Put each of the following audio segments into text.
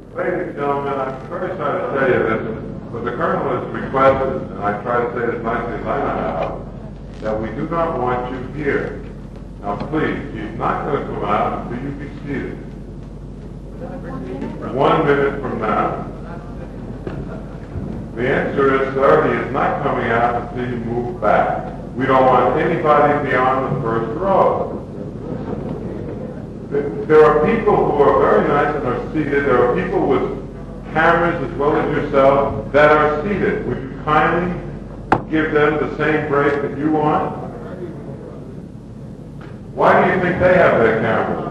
Ladies and gentlemen, I'm very sorry to tell you this, but the Colonel has requested, and I try to say it as nicely as I know how, that we do not want you here. Now please, he's not going to come out until you be seated. 1 minute from now. The answer is, sir, he is not coming out until you move back. We don't want anybody beyond the first row. There are people who are very nice and are seated. There are people with cameras as well as yourself that are seated. Would you kindly give them the same break that you want? Why do you think they have their cameras?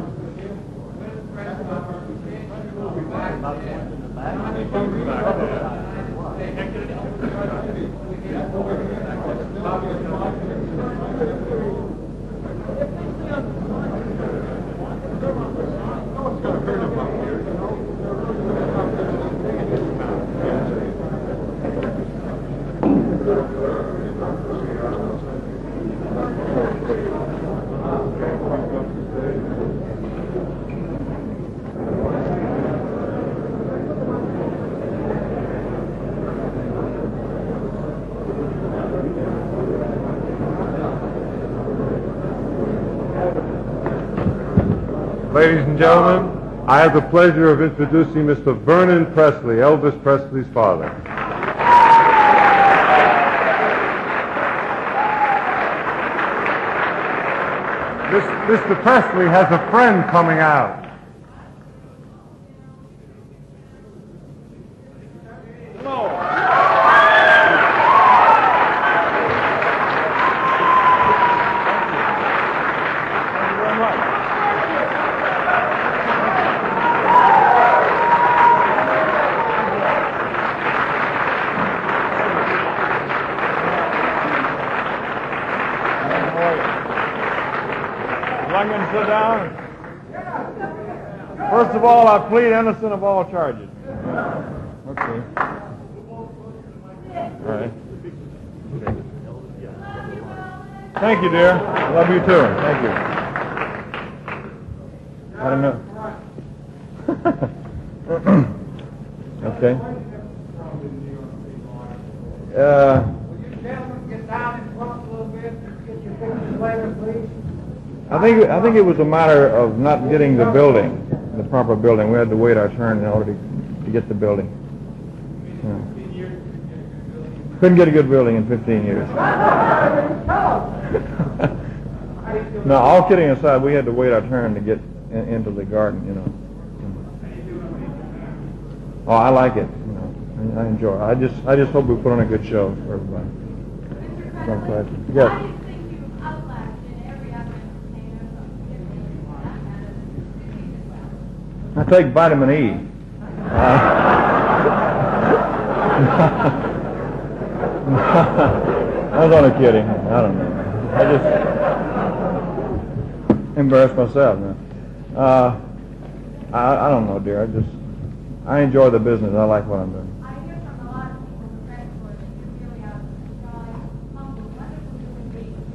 Ladies and gentlemen, I have the pleasure of introducing Mr. Vernon Presley, Elvis Presley's father. Mr. Presley has a friend coming out. Sit down. First of all, I plead innocent of all charges. Okay. All right. Okay. Thank you, dear. Love you too. Thank you. I don't know. Okay. Will you gentlemen get down in front a little bit and get your pictures later, please? I think it was a matter of not getting the building, the proper building. We had to wait our turn in order to get the building. Yeah. Couldn't get a good building in 15 years. No, all kidding aside, we had to wait our turn to get into the garden, you know. Oh, I like it. You know, I enjoy it. I just hope we put on a good show for everybody. So I'm glad. Yes. I take vitamin E. I was only kidding. I don't know. I just embarrassed myself. I don't know, dear. I enjoy the business. I like what I'm doing. I hear from a lot of people in the press corps that you really are strong, humble, wonderful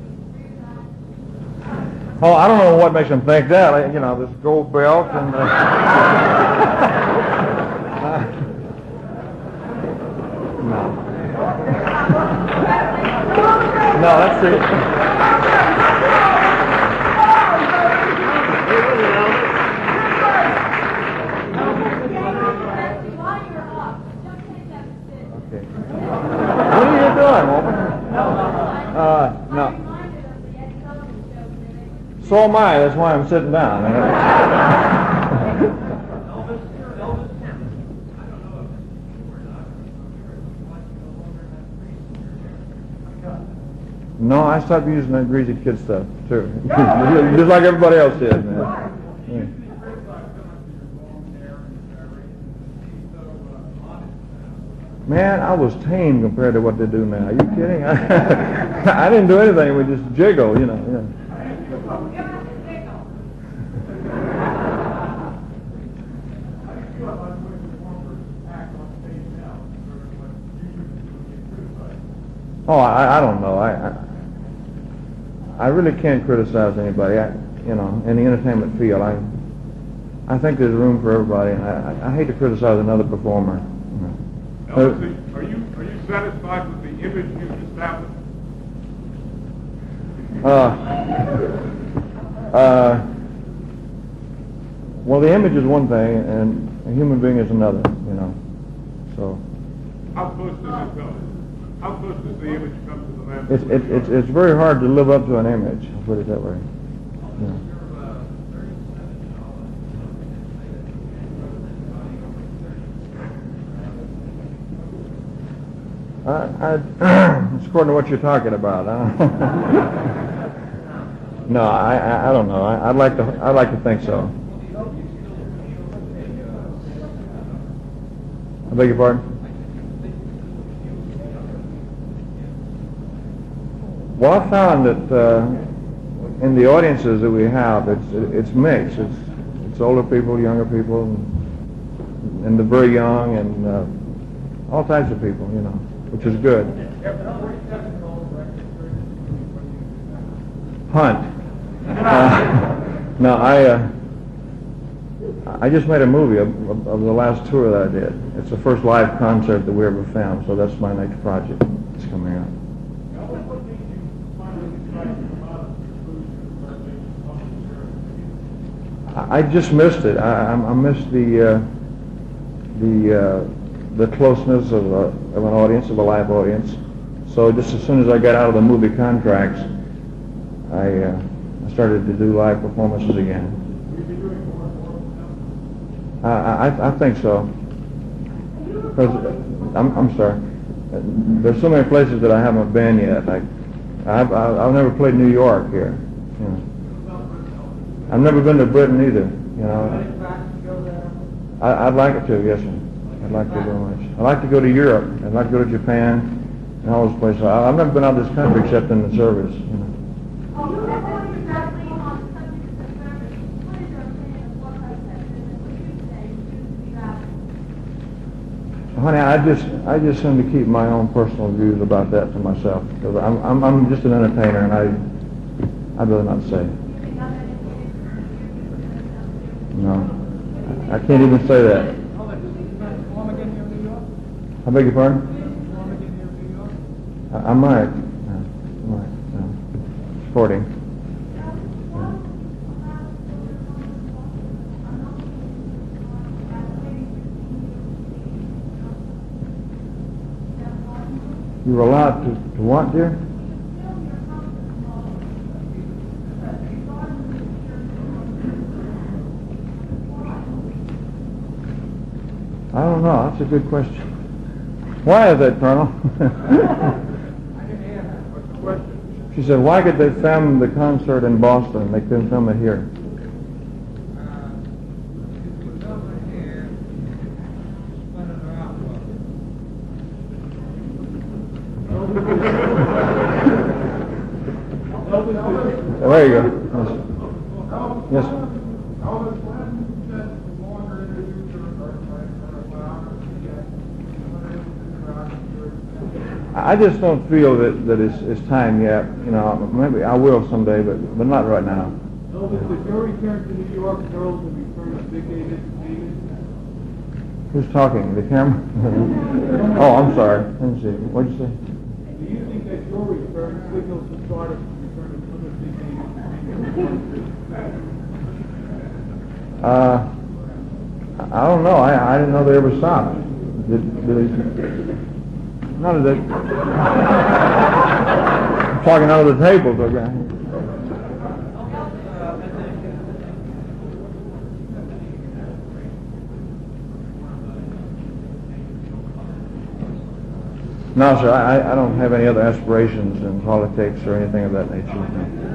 human being. Oh, I don't know what makes them think that. You know, this gold belt and... No, that's it. Okay. What are you doing, woman? No. So am I. That's why I'm sitting down. No, I stopped using that greasy kid stuff, too. Just like everybody else did, man. Yeah. Man, I was tame compared to what they do now. Are you kidding? I didn't do anything. We just jiggle, you know. Yeah. Oh, I don't know. I really can't criticize anybody. In the entertainment field, I think there's room for everybody, and I hate to criticize another performer. Elsie, are you satisfied with the image you've established? Well, the image is one thing, and a human being is another, you know. So How close does it go? How close does the image come to the man? it's very hard to live up to an image. I'll put it that way. Yeah. It's according to what you're talking about. No, I don't know. I'd like to think so. I beg your pardon? Well, I found that in the audiences that we have, it's mixed. It's older people, younger people, and the very young, and all types of people, you know, which is good. Hunt. No, I just made a movie of the last tour that I did. It's the first live concert that we ever filmed, so that's my next project. It's coming out. I just missed it. I missed the closeness of an audience, of a live audience. So just as soon as I got out of the movie contracts, I started to do live performances again. I think so. I'm sorry. There's so many places that I haven't been yet. I've never played New York here. You know. I've never been to Britain either. You know. I'd like it to. Yes, sir. I'd like to very much. I'd like to go to Europe. I'd like to go to Japan and all those places. I've never been out of this country except in the service. You know. Honey, I just seem to keep my own personal views about that to myself, because I'm just an entertainer, and I'd rather not say. No, I can't even say that. I beg your pardon? I might. Sporting. You were allowed to what, dear? I don't know. That's a good question. Why is that, Colonel? What's the question? She said, why could they film the concert in Boston? They couldn't film it here. There you go. Yes. Yes. I just don't feel that it's time yet. You know, maybe I will someday, but not right now. Elvis, is your return to New York girls the return of Big David? Who's talking? The camera? Oh, I'm sorry. Let me see. What did you say? Do you think that your return signals the start of the return of other Big David? I don't know. I didn't know they ever stopped. Did they? None of that. I'm talking out of the tables. Okay. No, sir. I don't have any other aspirations in politics or anything of that nature.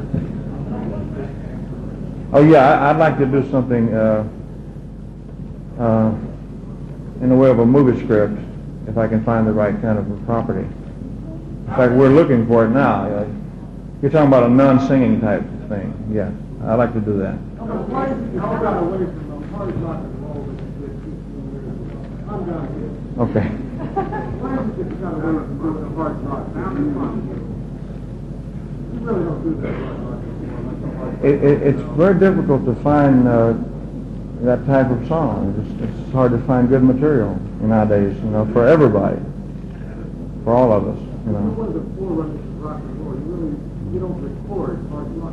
Oh yeah, I'd like to do something in the way of a movie script, if I can find the right kind of a property. In fact, we're looking for it now. You're talking about a non-singing type thing. Yeah, I'd like to do that. How about away from them? Hard rock and roll with I'm down here. Okay. Why is it that you got away from doing the hard rock? You really don't do that hard rock anymore. It's very difficult to find that type of song. It's hard to find good material nowadays, you know, for everybody, for all of us, you know. One of the forerunners of rock and roll, you don't record hard rock.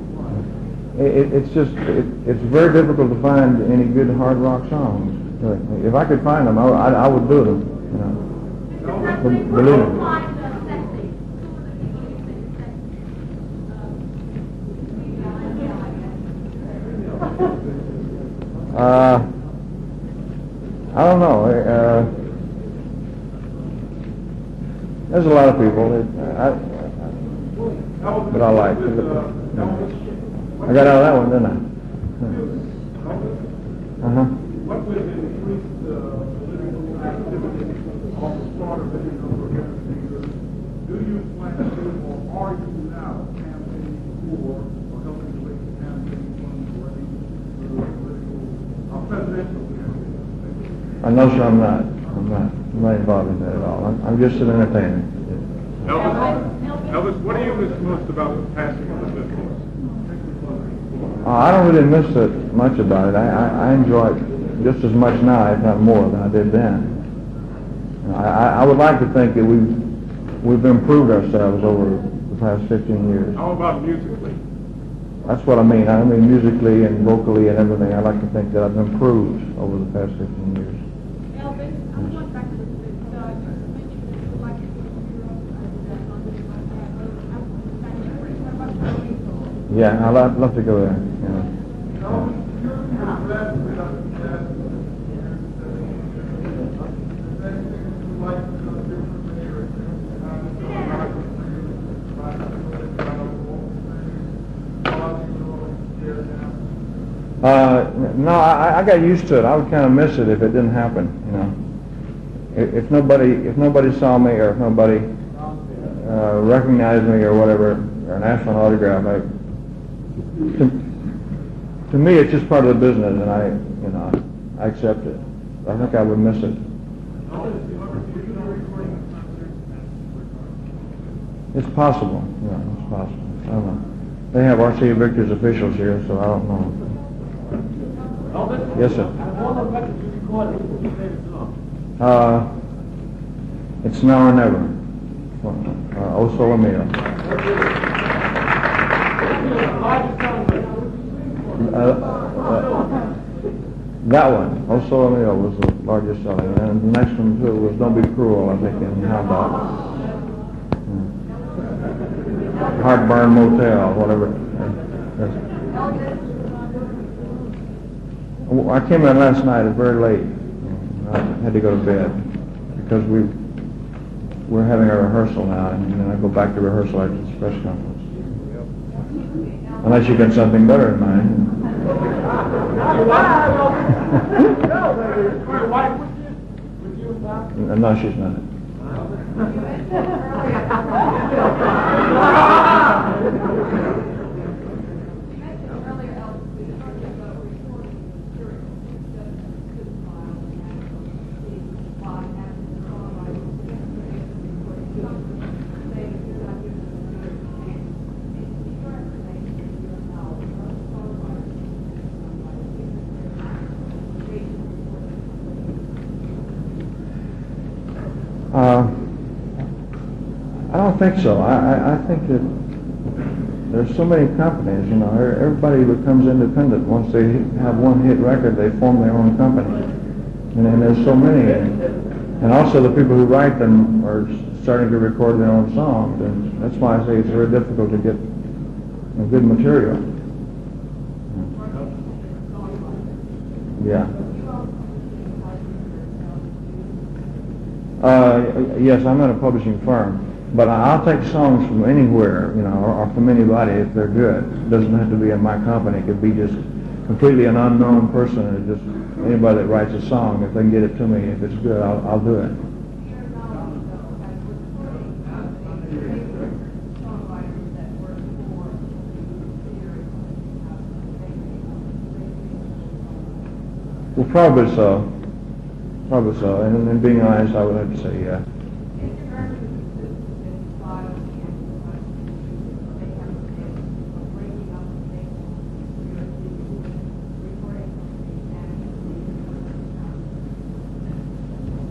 It's very difficult to find any good hard rock songs. If I could find them, I would do them, you know. Believe me. I don't know. There's a lot of people that I like. I got out of that one, didn't I? Uh-huh. What was increased political activity on the start of the do you plan to do, or are you now campaigning for, or helping to raise the campaign funds for any political, presidential campaign? No, sir, I'm not. I'm not involved in that at all. I'm just an entertainer. Elvis, what do you miss most about the passing of the bill? I don't really miss it much about it. I enjoy it just as much now, if not more, than I did then. I would like to think that we've improved ourselves over the past 15 years. How about musically? That's what I mean. I mean musically and vocally and everything. I like to think that I've improved over the past 15 years. Elvis, I'm going back to this. You mentioned that you like to do Europe. Yeah, I'd love to go there. Yeah. No, I got used to it. I would kind of miss it if it didn't happen, you know. If nobody saw me, or if nobody recognized me or whatever, or asked for an autograph, to me it's just part of the business, and I accept it. I think I would miss it. It's possible, it's possible. I don't know. They have R.C. Victor's officials here, so I don't know. Yes, sir. It's Now or Never. O Sole Mio. That one, O Sole Mio, was the largest selling, and the next one too was Don't Be Cruel, I think, and How About Heartburn Motel, whatever. I came in last night very late. I had to go to bed because we're having a rehearsal now, and then I go back to rehearsal after this press conference. Unless you got something better in mind. No, she's not. I don't think so. I think that there's so many companies, everybody that becomes independent. Once they have one hit record, they form their own company. And there's so many. And also the people who write them are starting to record their own songs. And that's why I say it's very difficult to get good material. Yeah. Yes, I'm in a publishing firm. But I'll take songs from anywhere, or from anybody if they're good. It doesn't have to be in my company. It could be just completely an unknown person, or just anybody that writes a song. If they can get it to me, if it's good, I'll do it. Well, probably so. Probably so. And being honest, I would have to say yeah.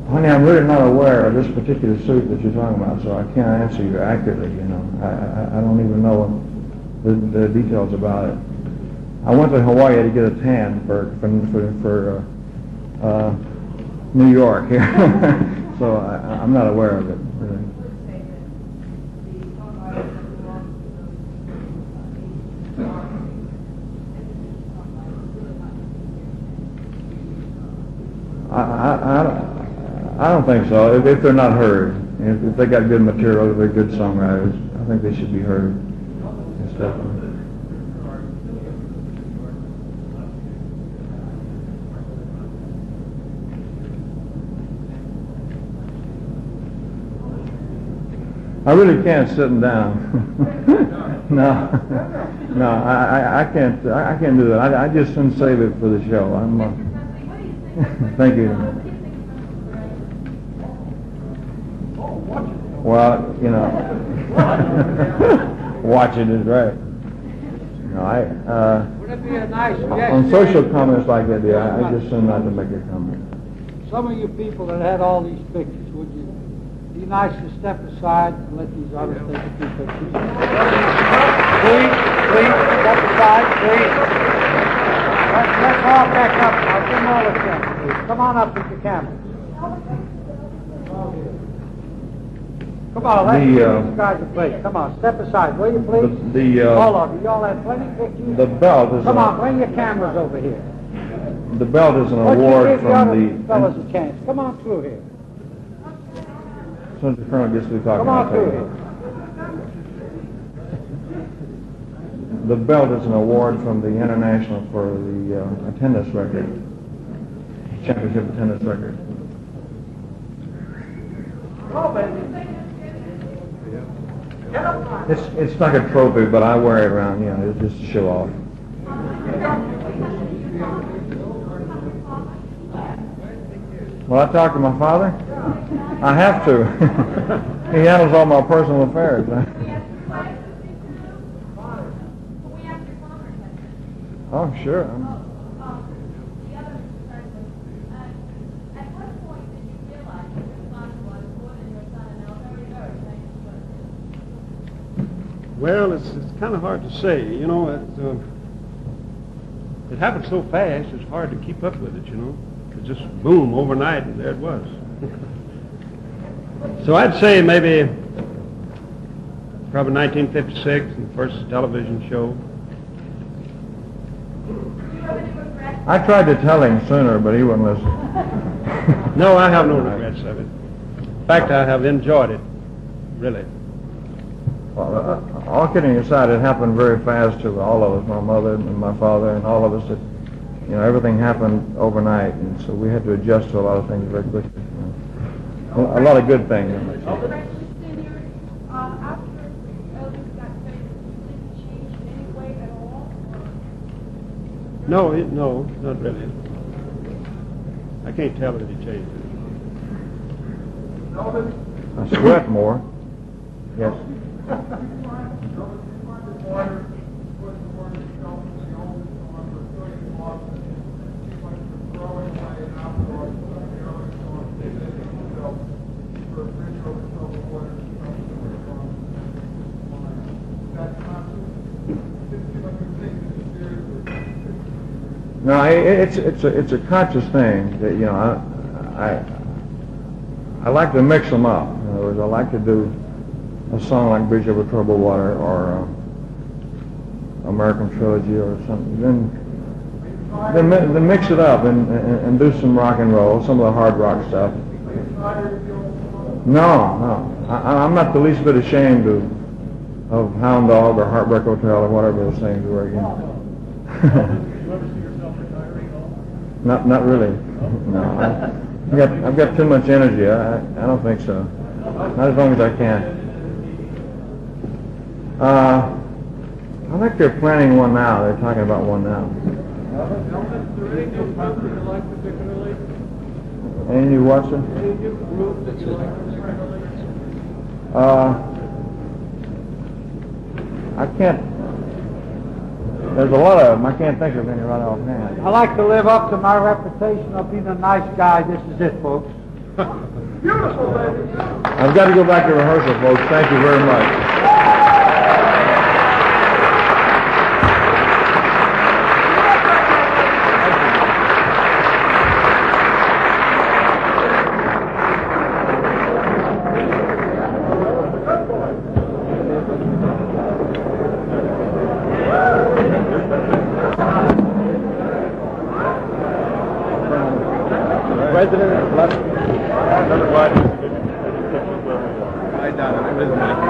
Honey, I'm really not aware of this particular suit that you're talking about, so I can't answer you accurately, you know. I don't even know the details about it. I went to Hawaii to get a tan for New York here, so I'm not aware of it, really. I don't think so. If they're not heard, if they got good material, if they're good songwriters, I think they should be heard and stuff. I really can't sit them down. No, I can't. I can't do that. I just shouldn't save it for the show. Thank you. Well, you know, watching is right. No, Would it be a nice on suggestion? social comments like that, yeah, I just shouldn't have to make a comment. Some of you people that had all these pictures, would you be nice to step aside and let these others take a few pictures? Please, step aside, please. Let's all back up now. Give them all a chance, please. Come on up with the camera. Come on, let's give these guys a place. Come on, step aside, will you, please? All of you. Y'all have plenty of pictures. The belt is Come on, bring your cameras over here. the belt is an Why don't you award give the other from fellas the. a chance. Come on through here. As soon as the colonel gets through talking, Come I'll on tell through you. here. The belt is an award from the International for the attendance record, championship attendance record. It's like a trophy, but I wear it around, you know, it's just to show off. Well, I talk to my father. I have to. He handles all my personal affairs. Oh, sure. The other concern was, at what point did you realize that your son was more than your son and now very famous? Well, it's kind of hard to say. You know, it happened so fast, it's hard to keep up with it, you know. It just boom, overnight, and there it was. So I'd say maybe probably 1956, the first television show. I tried to tell him sooner, but he wouldn't listen. No, I have no regrets of it. In fact, I have enjoyed it, really. Well, all kidding aside, it happened very fast to all of us, my mother and my father and all of us. That, you know, everything happened overnight, and so we had to adjust to a lot of things very quickly. You know. A lot of good things. After Elvis got famous, did it change in any way at all? No, not really. I can't tell that he changed it. I sweat more. Yes. No, it's a conscious thing that, you know, I like to mix them up. In other words, I like to do a song like Bridge Over Troubled Water or American Trilogy or something. Then mix it up and do some rock and roll, some of the hard rock stuff. No, I'm not the least bit ashamed of Hound Dog or Heartbreak Hotel or whatever those things were again. Not really. No, I've got too much energy. I don't think so. Not as long as I can. I think they're planning one now. They're talking about one now. Any you watching? I can't. There's a lot of them. I can't think of any right offhand. I like to live up to my reputation of being a nice guy. This is it, folks. Beautiful, baby. I've got to go back to rehearsal, folks. Thank you very much. President of London. Right down in the